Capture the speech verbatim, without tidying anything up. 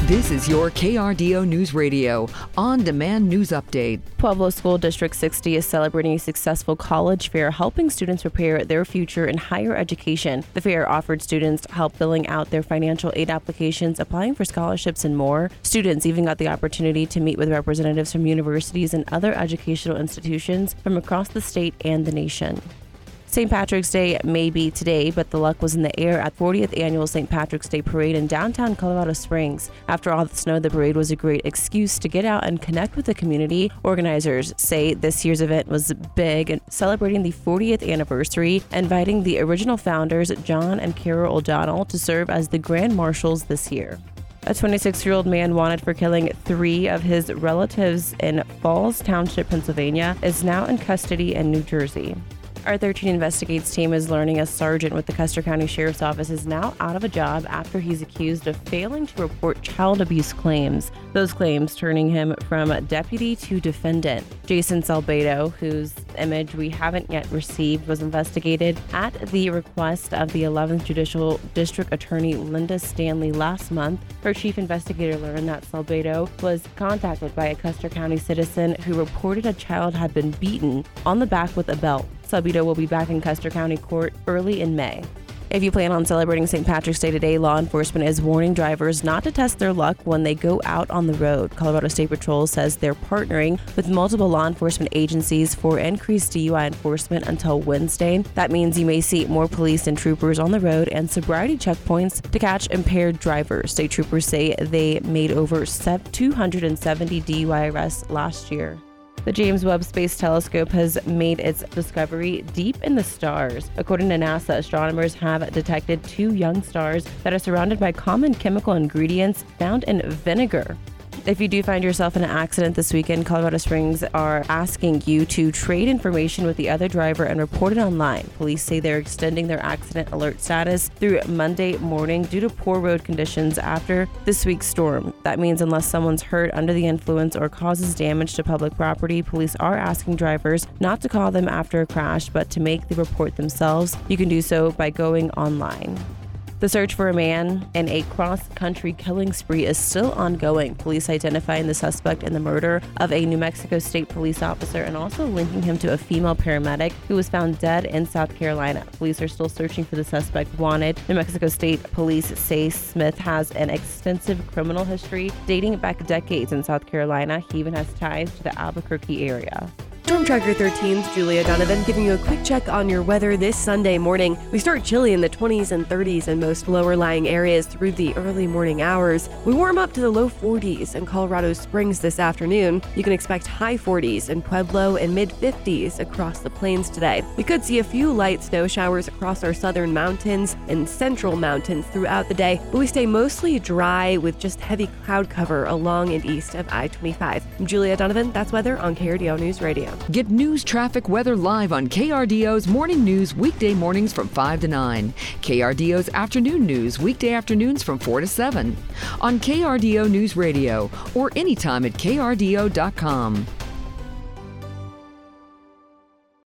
This is your K R D O News Radio on-demand news update. Pueblo School District sixty is celebrating a successful college fair, helping students prepare their future in higher education. The fair offered students help filling out their financial aid applications, applying for scholarships, and more. Students even got the opportunity to meet with representatives from universities and other educational institutions from across the state and the nation. Saint Patrick's Day may be today, but the luck was in the air at fortieth Annual Saint Patrick's Day Parade in downtown Colorado Springs. After all the snow, the parade was a great excuse to get out and connect with the community. Organizers say this year's event was big, celebrating the fortieth anniversary, inviting the original founders, John and Carol O'Donnell, to serve as the Grand Marshals this year. A twenty-six-year-old man wanted for killing three of his relatives in Falls Township, Pennsylvania, is now in custody in New Jersey. Our thirteen Investigates team is learning a sergeant with the Custer County Sheriff's Office is now out of a job after he's accused of failing to report child abuse claims. Those claims turning him from deputy to defendant. Jason Salbedo, whose image we haven't yet received, was investigated at the request of the eleventh Judicial District Attorney Linda Stanley last month. Her chief investigator learned that Salbedo was contacted by a Custer County citizen who reported a child had been beaten on the back with a belt. Salbedo will be back in Custer County Court early in May. If you plan on celebrating Saint Patrick's Day today, law enforcement is warning drivers not to test their luck when they go out on the road. Colorado State Patrol says they're partnering with multiple law enforcement agencies for increased D U I enforcement until Wednesday. That means you may see more police and troopers on the road and sobriety checkpoints to catch impaired drivers. State troopers say they made over two hundred seventy D U I arrests last year. The James Webb Space Telescope has made its discovery deep in the stars. According to NASA, astronomers have detected two young stars that are surrounded by common chemical ingredients found in vinegar. If you do find yourself in an accident this weekend, Colorado Springs are asking you to trade information with the other driver and report it online. Police say they're extending their accident alert status through Monday morning due to poor road conditions after this week's storm. That means unless someone's hurt under the influence or causes damage to public property, police are asking drivers not to call them after a crash, but to make the report themselves. You can do so by going online. The search for a man in a cross-country killing spree is still ongoing. Police identifying the suspect in the murder of a New Mexico State police officer and also linking him to a female paramedic who was found dead in South Carolina. Police are still searching for the suspect wanted. New Mexico State police say Smith has an extensive criminal history dating back decades in South Carolina. He even has ties to the Albuquerque area. Storm Tracker thirteen's Julia Donovan giving you a quick check on your weather this Sunday morning. We start chilly in the twenties and thirties in most lower-lying areas through the early morning hours. We warm up to the low forties in Colorado Springs this afternoon. You can expect high forties in Pueblo and mid-fifties across the plains today. We could see a few light snow showers across our southern mountains and central mountains throughout the day, but we stay mostly dry with just heavy cloud cover along and east of I twenty-five. I'm Julia Donovan. That's weather on K R D O News Radio. Get news, traffic, weather live on K R D O's Morning News weekday mornings from five to nine. K R D O's Afternoon News weekday afternoons from four to seven. On K R D O News Radio or anytime at K R D O dot com.